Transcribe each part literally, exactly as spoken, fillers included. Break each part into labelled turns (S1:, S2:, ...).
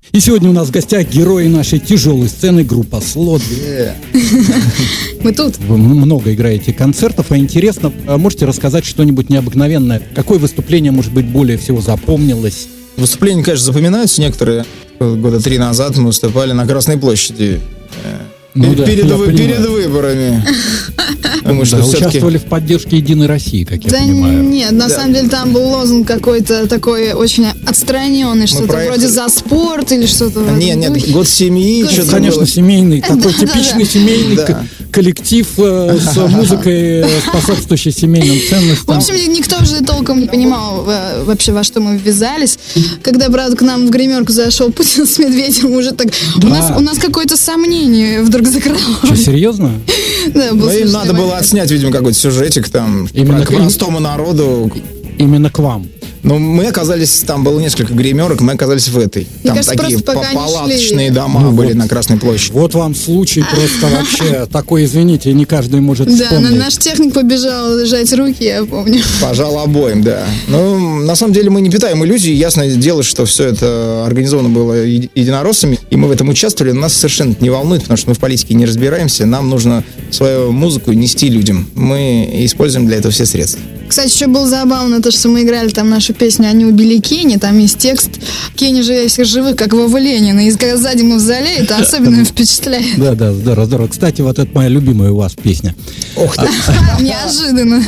S1: И сегодня у нас в гостях герои нашей тяжелой сцены, группа «Слот».
S2: Yeah.
S3: Мы тут.
S1: Вы много играете концертов, а интересно, можете рассказать что-нибудь необыкновенное? Какое выступление, может быть, более всего запомнилось?
S2: Выступления, конечно, запоминаются некоторые. Года три назад мы выступали на Красной площади.
S1: Ну, да,
S2: перед, вы, перед выборами. Думаю, что
S1: да,
S2: все-таки...
S1: Участвовали в поддержке «Единой России», как я
S3: да
S1: понимаю.
S3: Нет, на
S2: да.
S3: самом деле там был лозунг какой-то такой очень отстраненный, что-то
S2: проехали...
S3: вроде «За спорт» или что-то.
S2: Нет, нет, год семьи.
S3: Год
S2: что-то
S1: Конечно,
S2: было.
S1: семейный, такой
S3: Да,
S1: типичный
S3: да.
S1: семейный
S2: Да.
S1: к- коллектив э, с музыкой, э, способствующей семейным
S3: В
S1: ценностям.
S3: общем, никто уже толком не понимал э, вообще, во что мы ввязались. Когда, правда, к нам в гримерку зашел Путин с Медведевым, уже так... У
S1: Да.
S3: нас, у нас какое-то сомнение вдруг закралось.
S1: Что, серьезно?
S3: Да, был
S2: Ну, им
S3: смешной
S2: надо было
S3: момент.
S2: отснять, видимо, какой-то сюжетик там
S1: Именно
S2: про-
S1: к-
S2: к простому народу.
S1: Именно к вам.
S2: Но мы оказались, там было несколько гримерок, мы оказались в этой. Там
S3: кажется,
S2: такие
S3: просто пока не
S2: палаточные
S3: шли.
S2: дома
S1: Ну
S2: были
S1: вот.
S2: на Красной площади.
S1: Вот вам случай просто вообще такой, извините, не каждый может
S3: Да, на-
S1: вспомнить.
S3: наш техник побежал сжать руки, я помню.
S2: Пожал обоим, да. Ну, на самом деле мы не питаем иллюзий. Ясное дело, что все это организовано было еди- единороссами, и мы в этом участвовали. Нас совершенно это не волнует, потому что мы в политике не разбираемся. Нам нужно свою музыку нести людям. Мы используем для этого все средства.
S3: Кстати, еще было забавно то, что мы играли там нашу песню «Они убили Кенни», там есть текст «Кенни же из живых, как Вова Ленина», и когда сзади мавзолей, это особенно впечатляет.
S1: Да, да, здорово, здорово. Кстати, вот это моя любимая у вас песня.
S2: Ох ты.
S3: Неожиданно.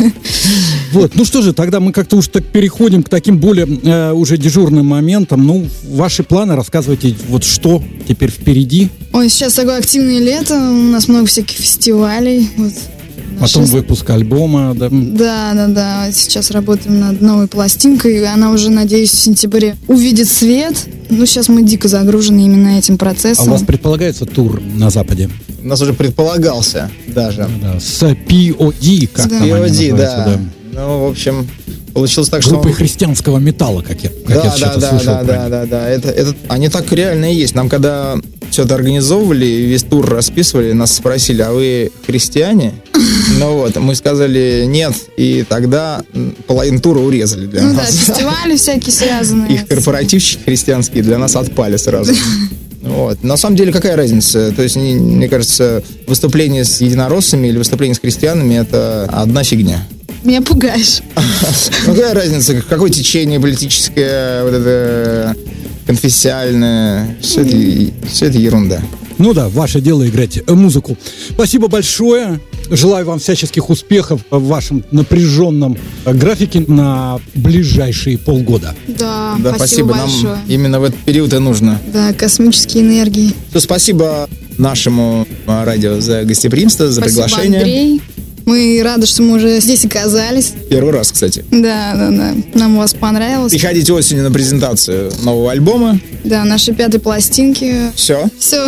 S1: Вот, ну что же, тогда мы как-то уж так переходим к таким более э, уже дежурным моментам. Ну, ваши планы, рассказывайте, вот что теперь впереди.
S3: Ой, сейчас такое активное лето, у нас много всяких фестивалей. Вот.
S1: Потом
S3: Наша-
S1: выпуск альбома, да.
S3: Да, да, да. Сейчас работаем над новой пластинкой, и она уже, надеюсь, в сентябре увидит свет. Ну, сейчас мы дико загружены именно этим
S1: А у
S3: процессом.
S1: вас предполагается тур на Западе?
S2: У нас уже предполагался даже.
S1: Да, с пи о ди, как
S3: Да.
S1: там они
S2: пи о ди,
S1: называются,
S2: да. Ну, в общем, получилось так, что...
S1: Группой христианского металла, как я, как я
S2: Да,
S1: что-то
S2: да, да,
S1: слышал
S2: да,
S1: про
S2: да,
S1: них.
S2: да, да. Это, это, они так реально и есть. Нам когда все это организовывали, весь тур расписывали, нас спросили, а вы христиане? Ну вот, мы сказали нет, и тогда м, половину тура урезали для
S3: Ну да,
S2: нас.
S3: фестивали всякие связанные.
S2: Их корпоративчики христианские для нас отпали сразу. Вот. На самом деле, какая разница? То есть, не- мне кажется, выступление с единороссами или выступление с христианами — это одна фигня.
S3: Меня пугаешь.
S2: Ну, какая разница, какое течение политическое, вот это конфессиальное, все это, все это ерунда.
S1: Ну да, ваше дело играть э, музыку. Спасибо большое. Желаю вам всяческих успехов в вашем напряженном э, графике на ближайшие полгода.
S3: Да,
S2: Да,
S3: спасибо,
S2: спасибо,
S3: большое.
S2: нам именно в этот период и нужно.
S3: Да, космические энергии.
S2: Все, спасибо нашему а, радио за гостеприимство, за
S3: Спасибо,
S2: приглашение.
S3: Андрей. Мы рады, что мы уже здесь оказались.
S2: Первый раз, кстати.
S3: Да, да, да. Нам у вас понравилось.
S2: Приходите осенью на презентацию нового альбома.
S3: Да, нашей пятой пластинки.
S2: Все.
S3: Все.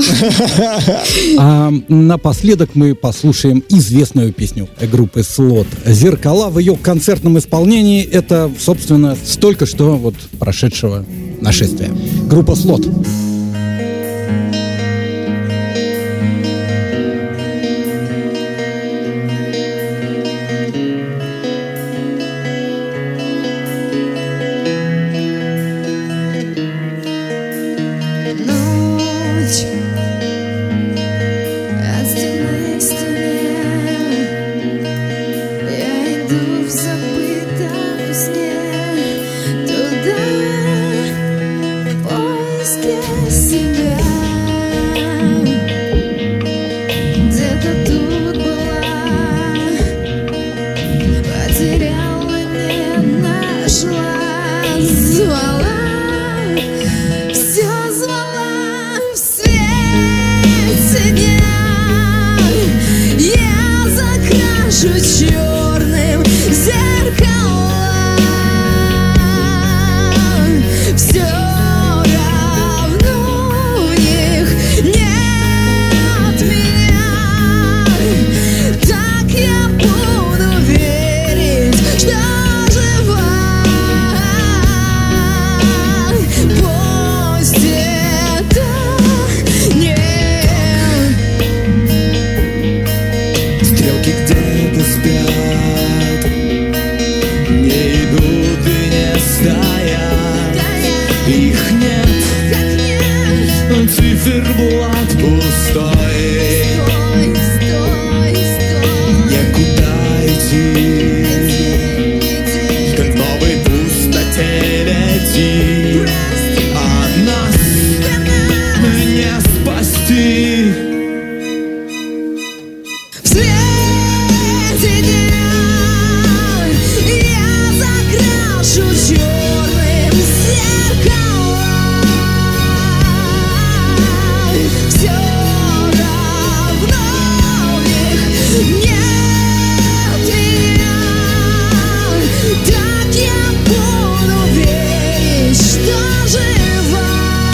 S1: А напоследок мы послушаем известную песню группы «Слот» «Зеркала». В ее концертном исполнении это, собственно, столько что вот прошедшего нашествия. Группа «Слот».
S4: Ночь от стены к стене, я иду в забытом сне туда, в поиске себя. Где-то тут была, потеряла, не нашла, звала. Все звала в свете дня, я закрашу черным зеркала. Все равно не
S5: циферблат пустой.
S4: Стой, стой, стой.
S5: Некуда идти,
S4: Иди,
S5: к новой пустоте лети, а нас не спасти.
S4: В свете дня я закрашу черным зеркала. Все равно в них нет меня. Так я буду верить, что жива.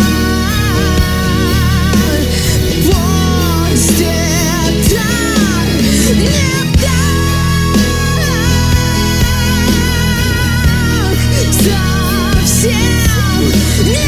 S4: Пусть это не так, совсем не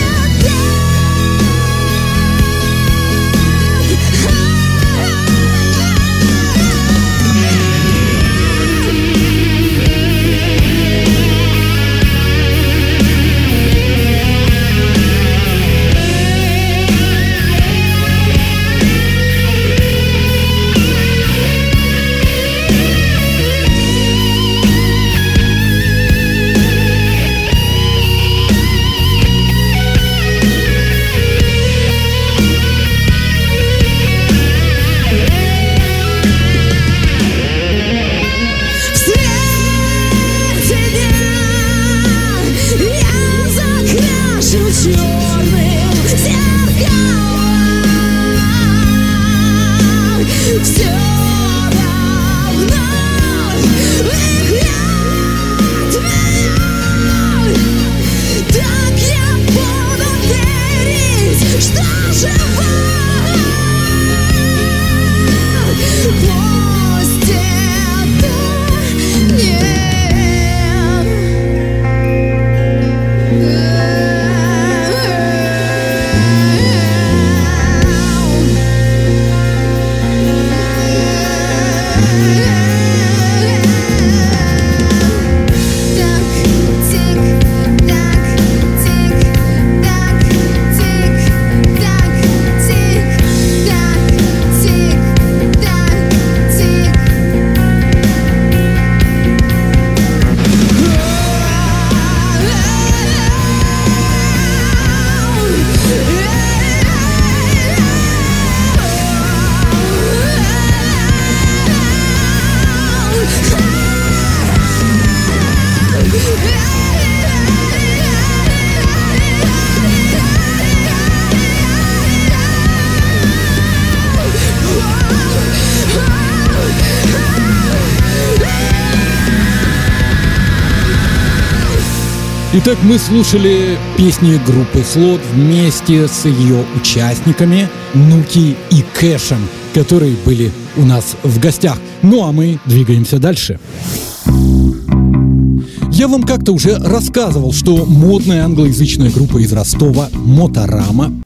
S4: черным зеркалом. Все равно в них нет меня. Так я буду верить, что жива. Пусть это не
S1: Итак, мы слушали песни группы Слот вместе с ее участниками Нуки и Кэшем, которые были у нас в гостях. Ну а мы двигаемся дальше. Я вам как-то уже рассказывал, что модная англоязычная группа из Ростова Моторама